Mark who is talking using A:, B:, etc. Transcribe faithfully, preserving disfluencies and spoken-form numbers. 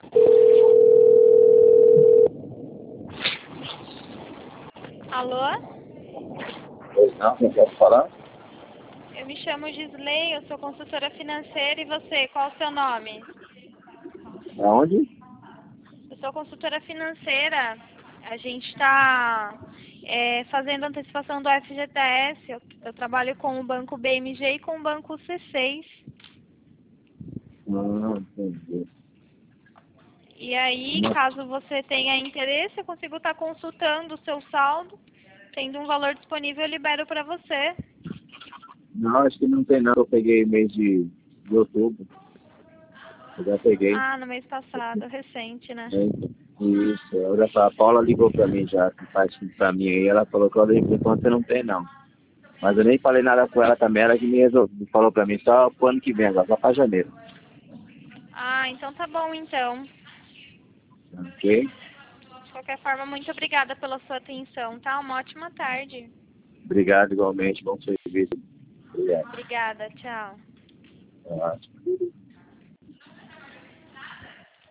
A: Alô?
B: Pois não, não posso falar?
A: Eu me chamo Gisley, eu sou consultora financeira e você, qual o seu nome?
B: Aonde?
A: Eu sou consultora financeira, a gente está é, fazendo antecipação do F G T S, eu, eu trabalho com o banco B M G e com o banco C seis.
B: Ah, entendi.
A: E aí, caso você tenha interesse, eu consigo estar consultando o seu saldo, tendo um valor disponível, eu libero para você.
B: Não, acho que não tem nada. Eu peguei mês de, de outubro. Eu já peguei.
A: Ah, no mês passado, recente, né?
B: É, isso. Eu já, a Paula ligou pra mim já, que faz pra mim aí. Ela falou que eu por enquanto você não tem, não. Mas eu nem falei nada com ela também. Ela que me resolveu, falou pra mim só pro ano que vem agora, só pra janeiro.
A: Ah, então tá bom, então.
B: Ok?
A: De qualquer forma, muito obrigada pela sua atenção, tá? Uma ótima tarde.
B: Obrigado igualmente. Bom serviço. Obrigado.
A: Obrigada, tchau.
B: Tá ótimo.